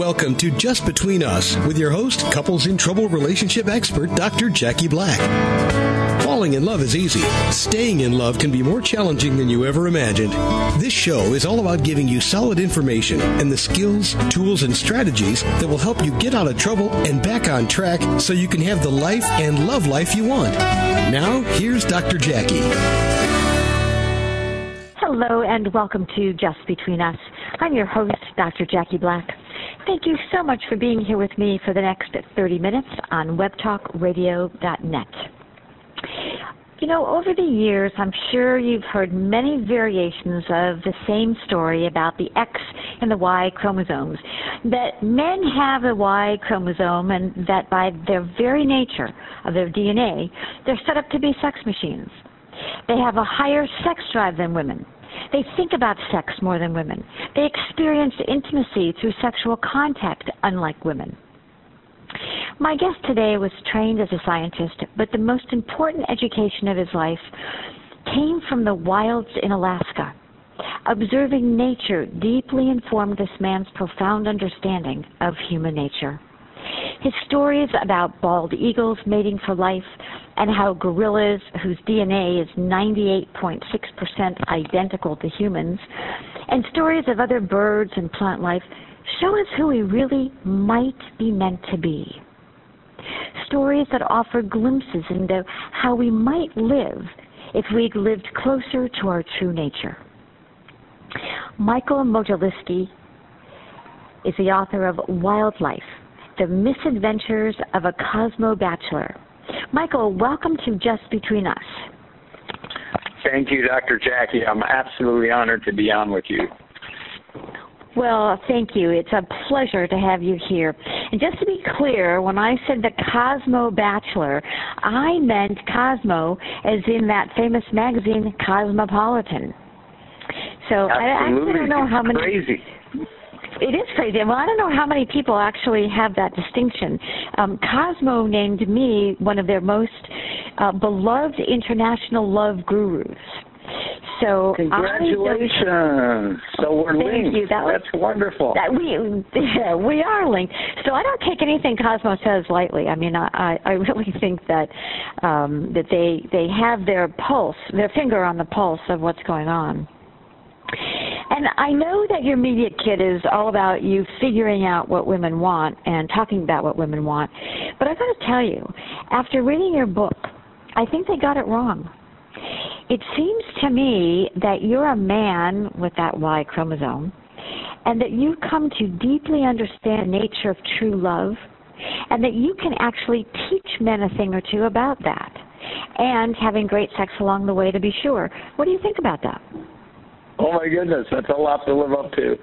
welcome to Just Between Us with your host, couples in trouble relationship expert, Dr. Jackie Black. Falling in love is easy. Staying in love can be more challenging than you ever imagined. This show is all about giving you solid information and the skills, tools, and strategies that will help you get out of trouble and back on track so you can have the life and love life you want. Now, here's Dr. Jackie. Hello and welcome to Just Between Us. I'm your host, Dr. Jackie Black. Thank you so much for being here with me for the next 30 minutes on webtalkradio.net. You know, over the years, I'm sure you've heard many variations of the same story about the X and the Y chromosomes, that men have a Y chromosome and that by their very nature of their DNA, they're set up to be sex machines. They have a higher sex drive than women. They think about sex more than women. They experience intimacy through sexual contact, unlike women. My guest today was trained as a scientist, but the most important education of his life came from the wilds in Alaska. Observing nature deeply informed this man's profound understanding of human nature. His stories about bald eagles mating for life and how gorillas, whose DNA is 98.6% identical to humans, and stories of other birds and plant life show us who we really might be meant to be. Stories that offer glimpses into how we might live if we'd lived closer to our true nature. Michael Modzelewski is the author of Wildlife, The Misadventures of a Cosmo Bachelor. Michael, welcome to Just Between Us. Thank you, Dr. Jackie. I'm absolutely honored to be on with you. Well, thank you. It's a pleasure to have you here. And just to be clear, when I said the Cosmo Bachelor, I meant Cosmo as in that famous magazine, Cosmopolitan. So I don't know how many... Crazy. It is crazy. Well, I don't know how many people actually have that distinction. Cosmo named me one of their most beloved international love gurus. So congratulations! So we're linked. You. That's wonderful. We are linked. So I don't take anything Cosmo says lightly. I mean, I really think that that they have their pulse, their finger on the pulse of what's going on. And I know that your media kit is all about you figuring out what women want and talking about what women want. But I've got to tell you, after reading your book, I think they got it wrong. It seems to me that you're a man with that Y chromosome and that you've come to deeply understand the nature of true love and that you can actually teach men a thing or two about that and having great sex along the way, to be sure. What do you think about that? Oh, my goodness, that's a lot to live up to.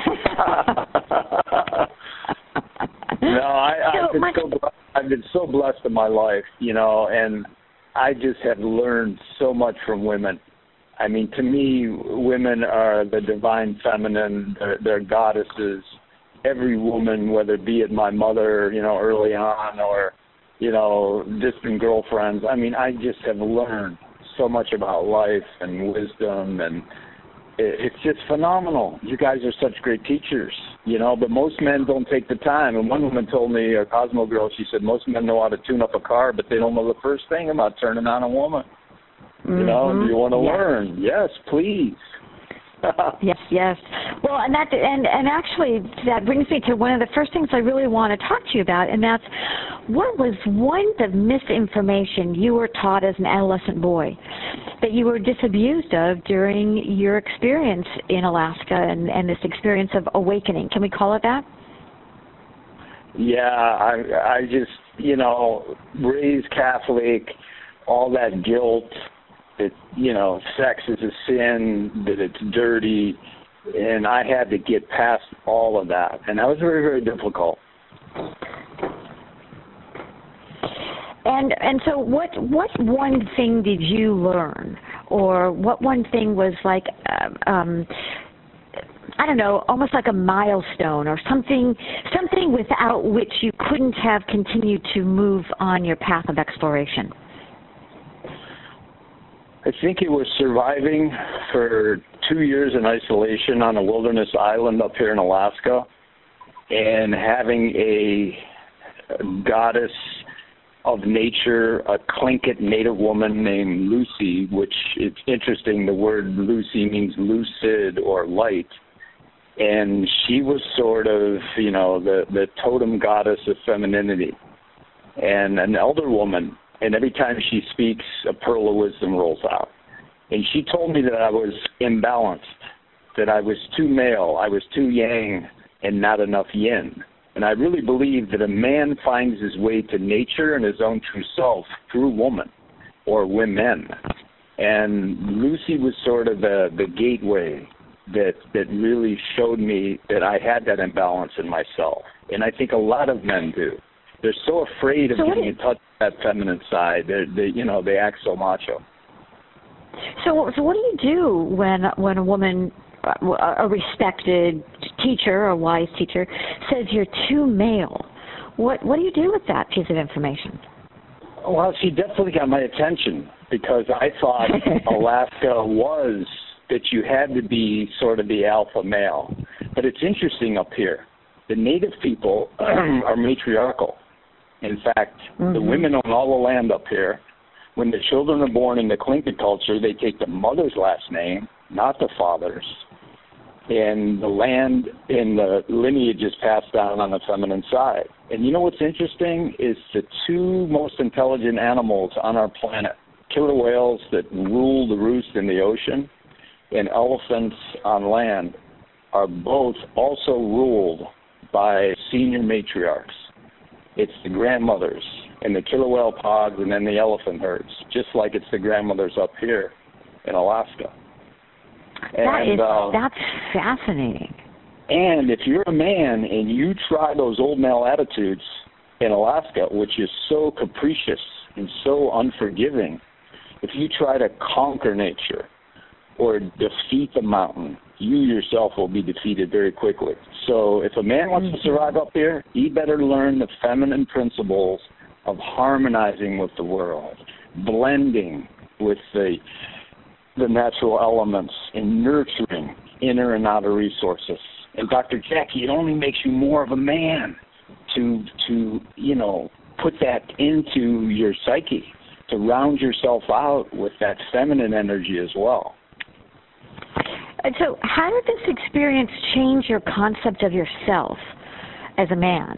I've been so blessed in my life, you know, and I just have learned so much from women. I mean, to me, women are the divine feminine. They're goddesses. Every woman, whether be it my mother, you know, early on or, you know, distant girlfriends, I mean, I just have learned so much about life and wisdom, and it's just phenomenal. You guys are such great teachers, you know, but most men don't take the time. And one woman told me, a Cosmo girl, she said, most men know how to tune up a car, but they don't know the first thing about turning on a woman. Mm-hmm. You know, do you want to learn? Yes, please. Yes. Well, and actually that brings me to one of the first things I really want to talk to you about, and that's what was one of misinformation you were taught as an adolescent boy that you were disabused of during your experience in Alaska and this experience of awakening. Can we call it that? Yeah, I just, you know, raised Catholic, all that guilt, that, you know, sex is a sin, that it's dirty, and I had to get past all of that. And that was very, very difficult. And so what one thing did you learn, or what one thing was like, I don't know, almost like a milestone or something without which you couldn't have continued to move on your path of exploration? I think it was surviving for 2 years in isolation on a wilderness island up here in Alaska. and having a goddess of nature, a Tlingit native woman named Lucy, which it's interesting, the word Lucy means lucid or light. And she was sort of, the totem goddess of femininity. And an elder woman, and every time she speaks, a pearl of wisdom rolls out. And she told me that I was imbalanced, that I was too male, I was too yang, and not enough yin. And I really believe that a man finds his way to nature and his own true self through woman or women. And Lucy was sort of the gateway that really showed me that I had that imbalance in myself. And I think a lot of men do. They're so afraid of getting in touch with that feminine side. They act so macho. So what do you do when a woman, a respected teacher, a wise teacher, says you're too male? What do you do with that piece of information? Well, she definitely got my attention because I thought Alaska was that you had to be sort of the alpha male. But it's interesting up here. The native people are matriarchal. In fact, the women own all the land up here. When the children are born in the Tlingit culture, they take the mother's last name, not the father's. And the land and the lineage is passed down on the feminine side. And you know what's interesting is the two most intelligent animals on our planet, killer whales that rule the roost in the ocean and elephants on land, are both also ruled by senior matriarchs. It's the grandmothers and the killer whale pods and then the elephant herds, just like it's the grandmothers up here in Alaska. That's fascinating. And if you're a man and you try those old male attitudes in Alaska, which is so capricious and so unforgiving, if you try to conquer nature or defeat the mountain, you yourself will be defeated very quickly. So if a man wants to survive up here, he better learn the feminine principles of harmonizing with the world, blending with the natural elements, and nurturing inner and outer resources. And Dr. Jackie, it only makes you more of a man to put that into your psyche, to round yourself out with that feminine energy as well. And so how did this experience change your concept of yourself as a man?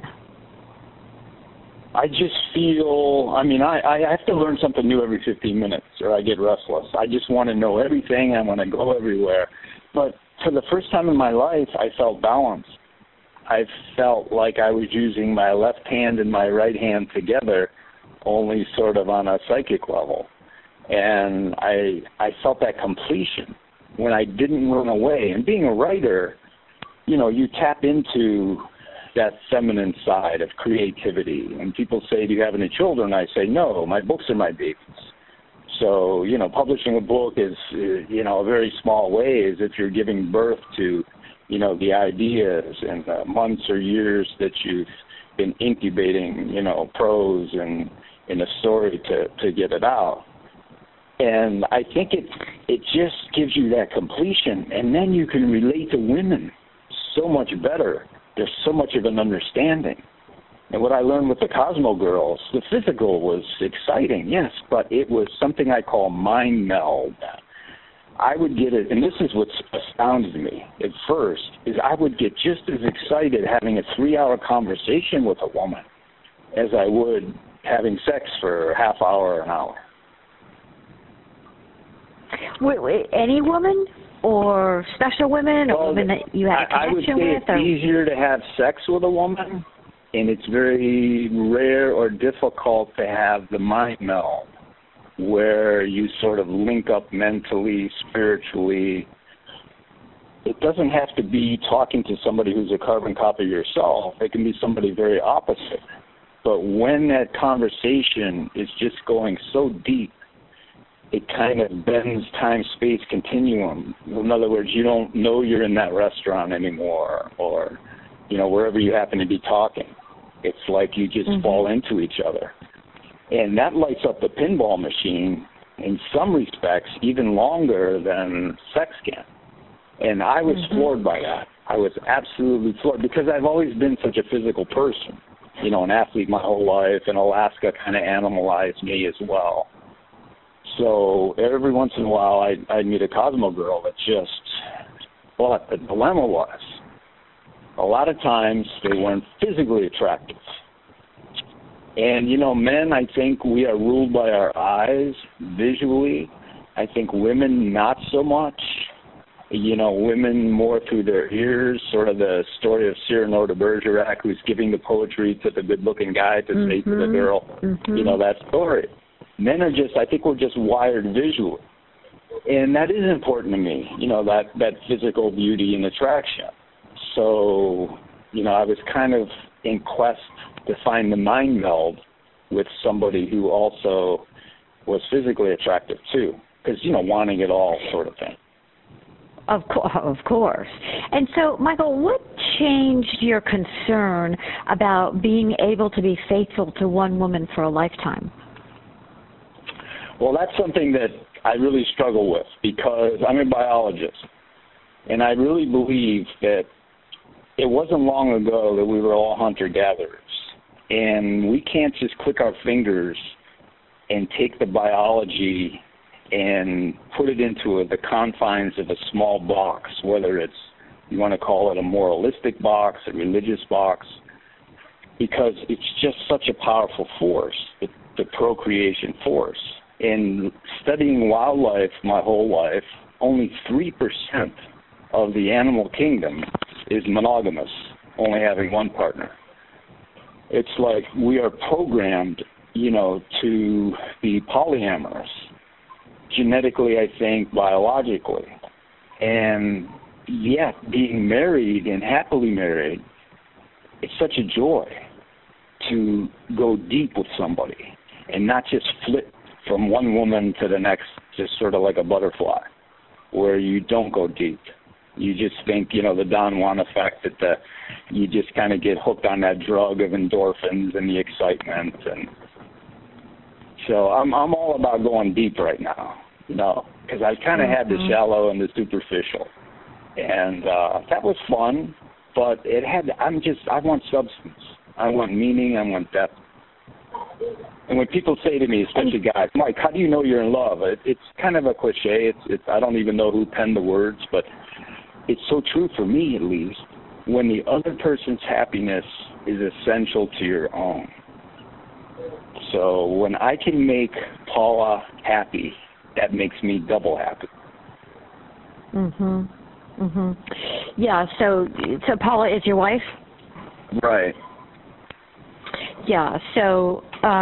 I just feel, I have to learn something new every 15 minutes or I get restless. I just want to know everything. I want to go everywhere. But for the first time in my life, I felt balanced. I felt like I was using my left hand and my right hand together, only sort of on a psychic level. And I felt that completion when I didn't run away. And being a writer, you tap into that feminine side of creativity. And people say, do you have any children? I say, no, my books are my babies. So, publishing a book is, a very small way as if you're giving birth to, the ideas and the months or years that you've been incubating, prose and in a story to get it out. And I think it just gives you that completion. And then you can relate to women so much better. There's so much of an understanding. And what I learned with the Cosmo Girls, the physical was exciting, yes, but it was something I call mind meld. I would get it, and this is what astounded me at first, is I would get just as excited having a 3-hour conversation with a woman as I would having sex for a half hour or an hour. Wait, any woman? Or special women, or women that you had a connection with? I would say it's easier to have sex with a woman, and it's very rare or difficult to have the mind meld, where you sort of link up mentally, spiritually. It doesn't have to be talking to somebody who's a carbon copy of yourself. It can be somebody very opposite. But when that conversation is just going so deep, it kind of bends time-space continuum. In other words, you don't know you're in that restaurant anymore or, wherever you happen to be talking. It's like you just fall into each other. And that lights up the pinball machine, in some respects, even longer than sex can. And I was floored by that. I was absolutely floored because I've always been such a physical person, you know, an athlete my whole life, and Alaska kind of animalized me as well. So every once in a while I'd meet a Cosmo girl that just, what the dilemma was, a lot of times they weren't physically attractive. And, you know, men, I think we are ruled by our eyes visually. I think women not so much. You know, women more through their ears, sort of the story of Cyrano de Bergerac, who's giving the poetry to the good-looking guy to say to the girl, you know, that story. Men are just, I think we're just wired visually. And that is important to me, you know, that physical beauty and attraction. So, you know, I was kind of in quest to find the mind meld with somebody who also was physically attractive too, because, you know, wanting it all sort of thing. Of course. And so, Michael, what changed your concern about being able to be faithful to one woman for a lifetime? Well, that's something that I really struggle with because I'm a biologist, and I really believe that it wasn't long ago that we were all hunter-gatherers, and we can't just click our fingers and take the biology and put it into the confines of a small box, whether it's, you want to call it a moralistic box, a religious box, because it's just such a powerful force, the procreation force. In studying wildlife my whole life, only 3% of the animal kingdom is monogamous, only having one partner. It's like we are programmed, you know, to be polyamorous, genetically, I think, biologically. And yet, being married and happily married, it's such a joy to go deep with somebody and not just flip from one woman to the next, just sort of like a butterfly, where you don't go deep. You just think, you know, the Don Juan effect, that you just kind of get hooked on that drug of endorphins and the excitement. And so I'm all about going deep right now, you know, because I kind of had the shallow and the superficial. And that was fun, but I want substance. I want meaning. I want depth. And when people say to me, especially guys, Mike, how do you know you're in love? It's kind of a cliche. It's I don't even know who penned the words, but it's so true for me, at least, when the other person's happiness is essential to your own. So when I can make Paula happy, that makes me double happy. Yeah, so Paula is your wife? Right. Yeah, so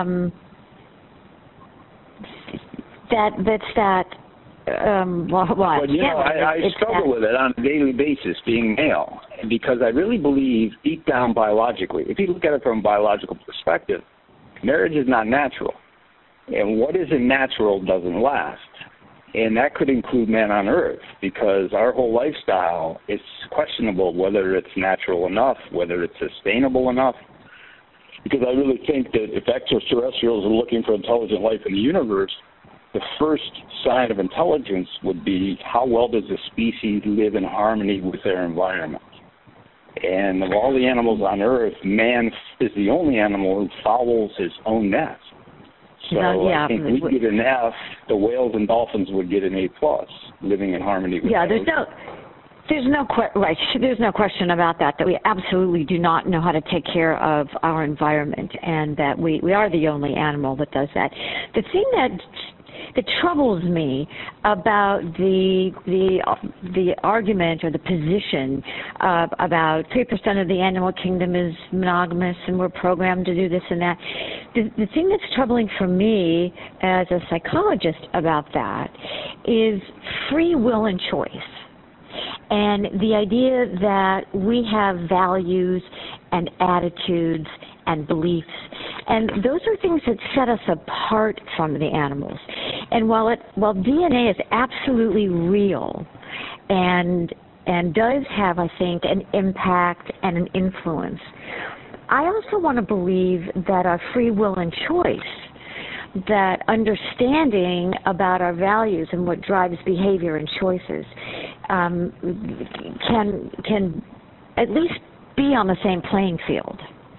that's that. But, you know, I struggle with it on a daily basis, being male, because I really believe deep down biologically, if you look at it from a biological perspective, marriage is not natural. And what isn't natural doesn't last. And that could include man on Earth, because our whole lifestyle is questionable whether it's natural enough, whether it's sustainable enough. Because I really think that if extraterrestrials are looking for intelligent life in the universe, the first sign of intelligence would be how well does a species live in harmony with their environment. And of all the animals on Earth, man is the only animal who fouls his own nest. So I think we'd get an F, the whales and dolphins would get an A+, living in harmony with There's no question about that we absolutely do not know how to take care of our environment, and that we are the only animal that does that. The thing that troubles me about the argument or the position about 3% of the animal kingdom is monogamous and we're programmed to do this and that, the thing that's troubling for me as a psychologist about that is free will and choice. And the idea that we have values and attitudes and beliefs, and those are things that set us apart from the animals. And while DNA is absolutely real and does have, I think, an impact and an influence, I also want to believe that our free will and choice, that understanding about our values and what drives behavior and choices can at least be on the same playing field.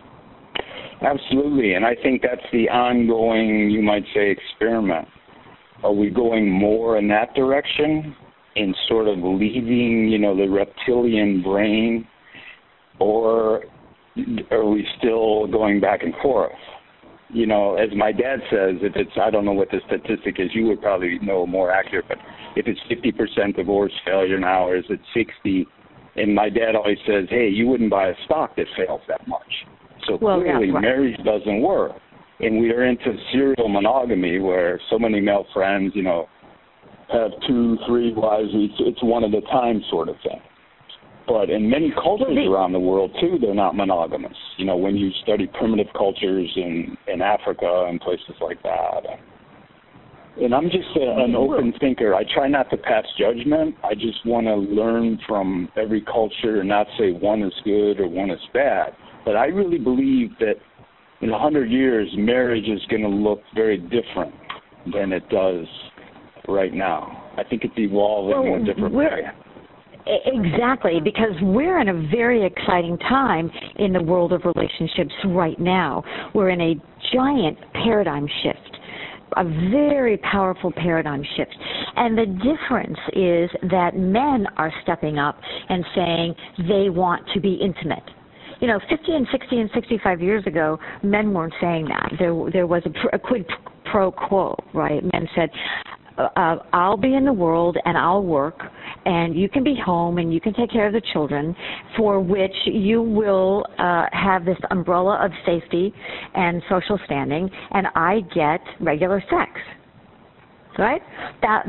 Absolutely, and I think that's the ongoing, you might say, experiment. Are we going more in that direction in sort of leaving, the reptilian brain, or are we still going back and forth? As my dad says, if it's, I don't know what the statistic is, you would probably know more accurate, but if it's 50% divorce failure now, or is it 60? And my dad always says, hey, you wouldn't buy a stock that fails that much. So clearly marriage doesn't work. And we are into serial monogamy where so many male friends, have 2, 3 wives. It's one at a time sort of thing. But in many cultures around the world, too, they're not monogamous. When you study primitive cultures in Africa and places like that. And I'm just an open thinker. I try not to pass judgment. I just want to learn from every culture and not say one is good or one is bad. But I really believe that in 100 years, marriage is going to look very different than it does right now. I think it's evolving in a different way. Exactly, because we're in a very exciting time in the world of relationships right now. We're in a giant paradigm shift, a very powerful paradigm shift. And the difference is that men are stepping up and saying they want to be intimate. 50 and 60 and 65 years ago, men weren't saying that. There was a quid pro quo, right? Men said, I'll be in the world and I'll work, and you can be home and you can take care of the children, for which you will have this umbrella of safety and social standing, and I get regular sex. Right? That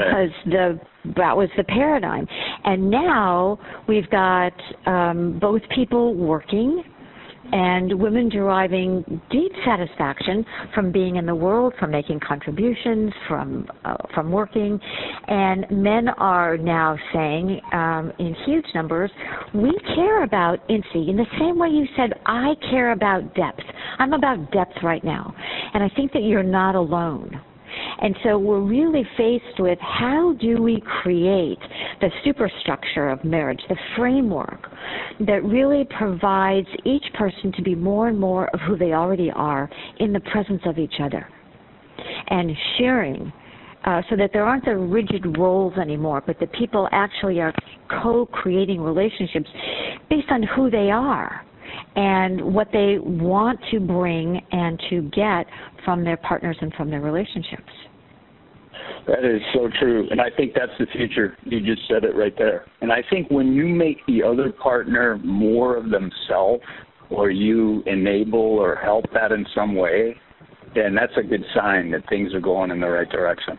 was the paradigm. And now we've got both people working and women deriving deep satisfaction from being in the world, from making contributions, from working. And men are now saying in huge numbers, we care about intimacy in the same way you said, I care about depth. I'm about depth right now. And I think that you're not alone. And so we're really faced with how do we create the superstructure of marriage, the framework that really provides each person to be more and more of who they already are in the presence of each other, and sharing so that there aren't the rigid roles anymore, but that people actually are co-creating relationships based on who they are and what they want to bring and to get from their partners and from their relationships. That is so true, and I think that's the future. You just said it right there. And I think when you make the other partner more of themselves, or you enable or help that in some way, then that's a good sign that things are going in the right direction.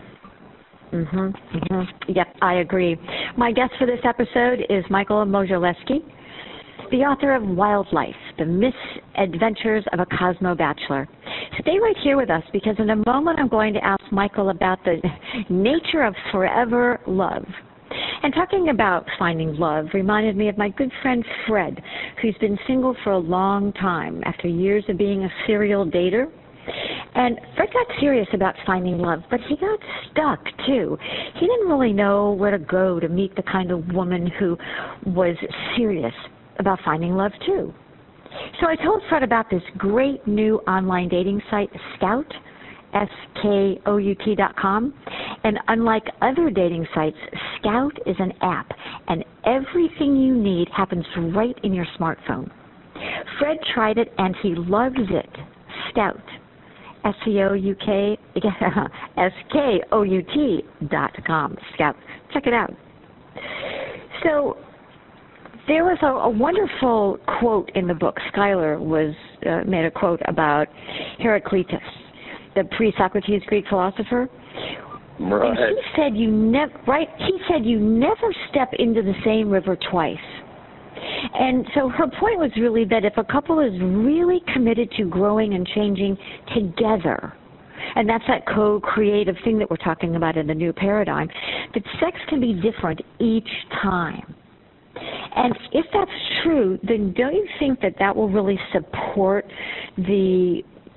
Yep, I agree. My guest for this episode is Michael Modzelewski, the author of Wildlife, The Misadventures of a Cosmo Bachelor. Stay right here with us, because in a moment I'm going to ask Michael about the nature of forever love. And talking about finding love reminded me of my good friend Fred, who's been single for a long time after years of being a serial dater. And Fred got serious about finding love, but he got stuck, too. He didn't really know where to go to meet the kind of woman who was serious about finding love, too. So I told Fred about this great new online dating site, Scout, SKOUT.com. And unlike other dating sites, Scout is an app, and everything you need happens right in your smartphone. Fred tried it, and he loves it. Scout, SKOUT.com. Scout. Check it out. So there was a wonderful quote in the book. Schuyler made a quote about Heraclitus, the pre-Socrates Greek philosopher. Right. And he said you never step into the same river twice. And so her point was really that if a couple is really committed to growing and changing together, and that's that co-creative thing that we're talking about in the new paradigm, that sex can be different each time. And if that's true, then don't you think that will really support the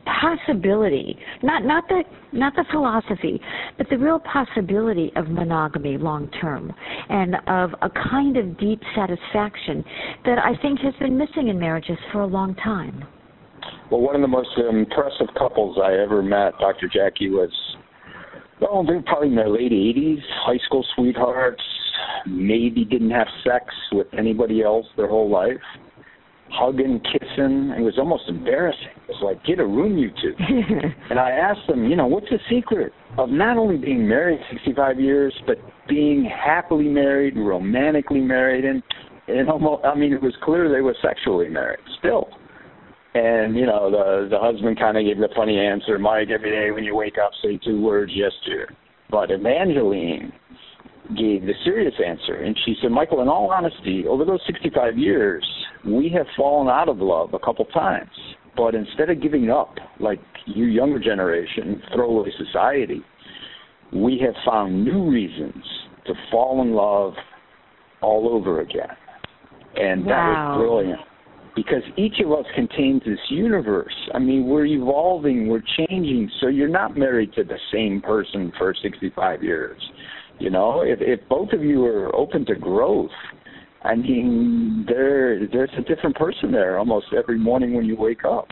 possibility, not the philosophy, but the real possibility of monogamy long term, and of a kind of deep satisfaction that I think has been missing in marriages for a long time. Well, one of the most impressive couples I ever met, Dr. Jackie, was, well, they were probably in their late 80s, high school sweethearts, maybe didn't have sex with anybody else their whole life, hugging, kissing. It was almost embarrassing. It was like, get a room, you two. And I asked them, what's the secret of not only being married 65 years, but being happily married, romantically married, and almost, it was clear they were sexually married still. And, the husband kind of gave the funny answer, Mike, every day when you wake up, say 2 words, yes, dear. But Evangeline gave the serious answer, and she said, Michael, in all honesty, over those 65 years, we have fallen out of love a couple times. But instead of giving up, like you younger generation, throwaway society, we have found new reasons to fall in love all over again. And that was brilliant. Because each of us contains this universe. We're evolving, we're changing, so you're not married to the same person for 65 years. If both of you are open to growth, there's a different person there almost every morning when you wake up.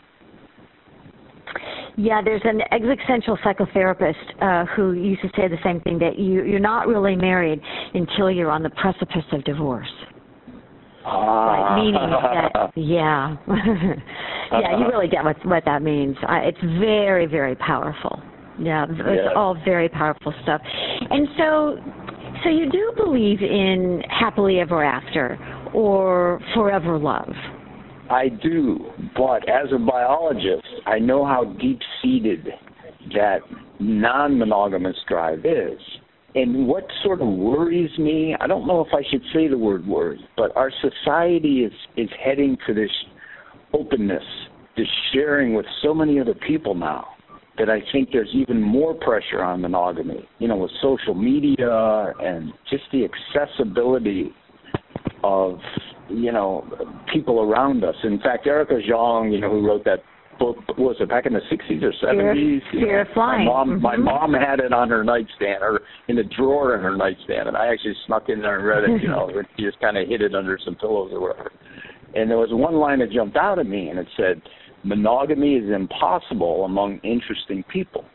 Yeah, there's an existential psychotherapist who used to say the same thing, that you're not really married until you're on the precipice of divorce. Right, meaning that, yeah, you really get what that means. It's very, very powerful. Yeah, it's all very powerful stuff. And so you do believe in happily ever after or forever love? I do, but as a biologist, I know how deep-seated that non-monogamous drive is. And what sort of worries me, I don't know if I should say the word worry, but our society is heading for this openness, this sharing with so many other people now, that I think there's even more pressure on monogamy, with social media and just the accessibility of, people around us. In fact, Erica Jong, who wrote that book, was it back in the 60s or 70s? Fear of Flying. My mom had it on her nightstand, or in a drawer in her nightstand, and I actually snuck in there and read it, she just kind of hid it under some pillows or whatever. And there was one line that jumped out at me, and it said, monogamy is impossible among interesting people.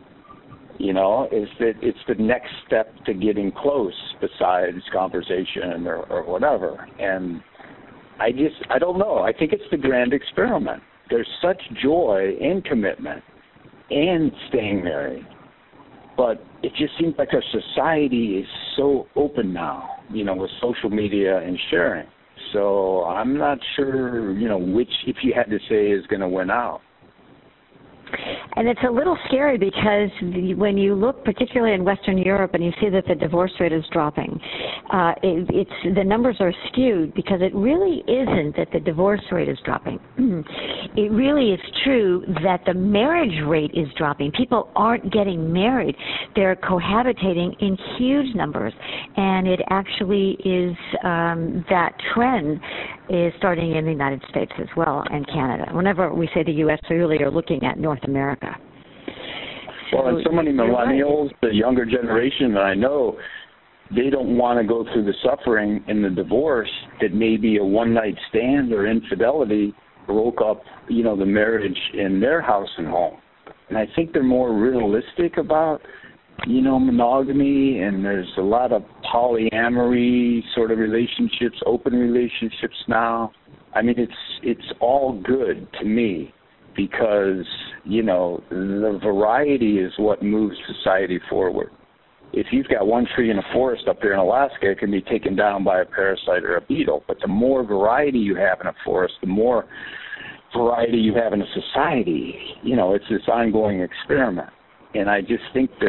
It's the next step to getting close besides conversation or whatever. And I don't know. I think it's the grand experiment. There's such joy in commitment and staying married. But it just seems like our society is so open now, with social media and sharing. So I'm not sure, which, if you had to say, is going to win out. And it's a little scary because when you look particularly in Western Europe and you see that the divorce rate is dropping, the numbers are skewed because it really isn't that the divorce rate is dropping. It really is true that the marriage rate is dropping. People aren't getting married. They're cohabitating in huge numbers. And it actually is that trend is starting in the United States as well, and Canada. Whenever we say the U.S., we really are looking at North America. Well, and so many millennials, the younger generation that I know, they don't want to go through the suffering in the divorce that maybe a one-night stand or infidelity broke up, the marriage in their house and home. And I think they're more realistic about, monogamy, and there's a lot of polyamory sort of relationships, open relationships now. It's all good to me because, the variety is what moves society forward. If you've got one tree in a forest up there in Alaska, it can be taken down by a parasite or a beetle. But the more variety you have in a forest, the more variety you have in a society. It's this ongoing experiment. And I just think that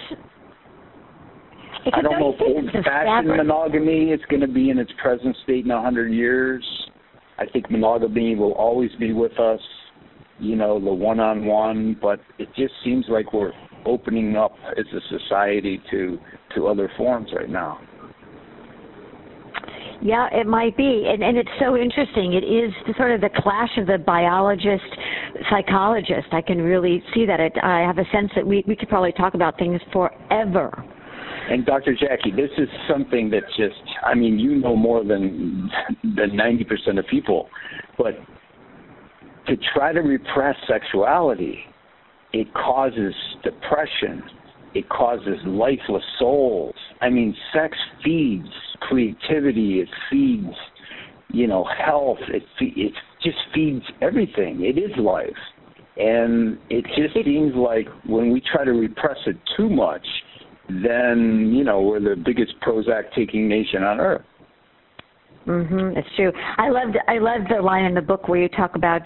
I don't know if old-fashioned monogamy is going to be in its present state in 100 years. I think monogamy will always be with us, the one-on-one, but it just seems like we're opening up as a society to other forms right now. Yeah, it might be. And it's so interesting. It is sort of the clash of the biologist psychologist. I can really see that. I have a sense that we could probably talk about things forever. And Dr. Jackie, this is something that just, I mean, you know more than 90% of people, but to try to repress sexuality, it causes depression. It causes lifeless souls. I mean, sex feeds creativity. It feeds, health. It just feeds everything. It is life. And it just seems like when we try to repress it too much, then, we're the biggest Prozac-taking nation on earth. Mm-hmm, it's true. I loved the line in the book where you talk about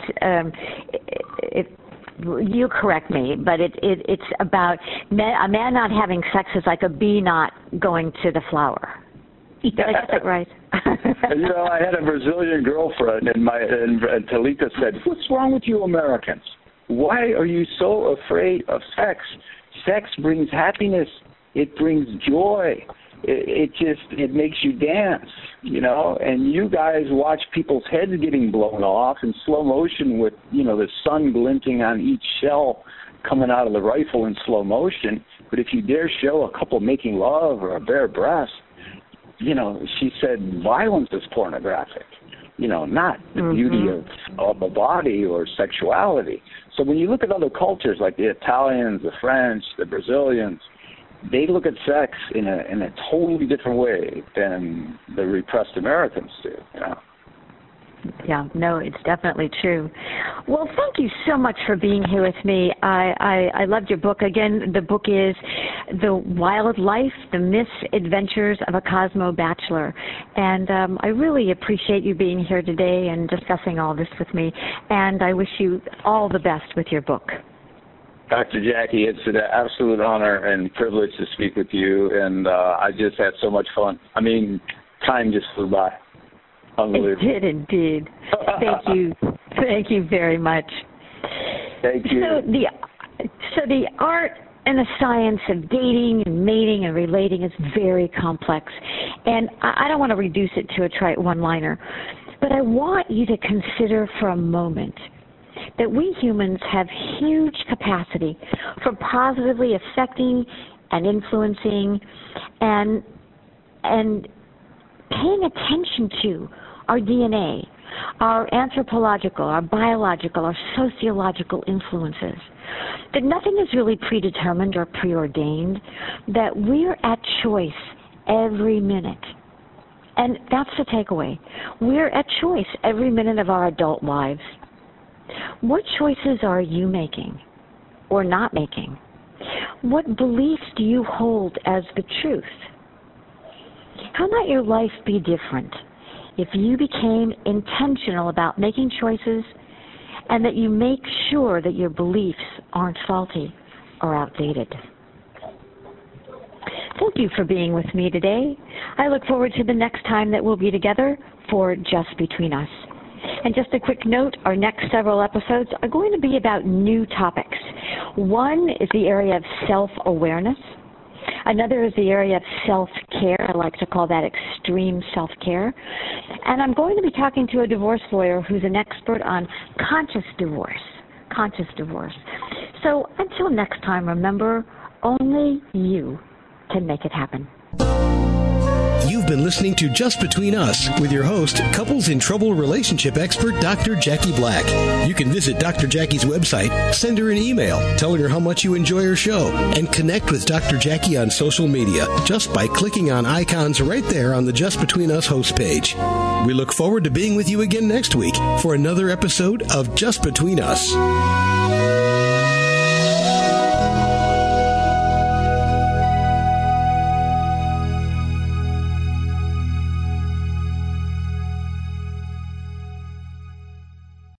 you correct me, but it's about a man not having sex is like a bee not going to the flower. Did I get that right? I had a Brazilian girlfriend, and Talita said, "What's wrong with you Americans? Why are you so afraid of sex? Sex brings happiness. It brings joy. It makes you dance, and you guys watch people's heads getting blown off in slow motion with, the sun glinting on each shell coming out of the rifle in slow motion. But if you dare show a couple making love or a bare breast, she said violence is pornographic, not the beauty of a body or sexuality. So when you look at other cultures like the Italians, the French, the Brazilians, they look at sex in a totally different way than the repressed Americans do. Yeah, no, it's definitely true. Well, thank you so much for being here with me. I loved your book. Again, the book is The Wild Life, The Misadventures of a Cosmo Bachelor. And I really appreciate you being here today and discussing all this with me. And I wish you all the best with your book. Dr. Jackie, it's an absolute honor and privilege to speak with you, and I just had so much fun. I mean, time just flew by. Unbelievable. It did indeed. Thank you. Thank you very much. Thank you. So the art and the science of dating and mating and relating is very complex, and I don't want to reduce it to a trite one-liner, but I want you to consider for a moment that we humans have huge capacity for positively affecting and influencing and paying attention to our DNA, our anthropological, our biological, our sociological influences. That nothing is really predetermined or preordained, that we're at choice every minute. And that's the takeaway. We're at choice every minute of our adult lives. What choices are you making or not making? What beliefs do you hold as the truth? How might your life be different if you became intentional about making choices and that you make sure that your beliefs aren't faulty or outdated? Thank you for being with me today. I look forward to the next time that we'll be together for Just Between Us. And just a quick note, our next several episodes are going to be about new topics. One is the area of self-awareness. Another is the area of self-care. I like to call that extreme self-care. And I'm going to be talking to a divorce lawyer who's an expert on conscious divorce. So until next time, remember, only you can make it happen. You've been listening to Just Between Us with your host, couples in trouble relationship expert, Dr. Jackie Black. You can visit Dr. Jackie's website, send her an email telling her how much you enjoy her show, and connect with Dr. Jackie on social media just by clicking on icons right there on the Just Between Us host page. We look forward to being with you again next week for another episode of Just Between Us.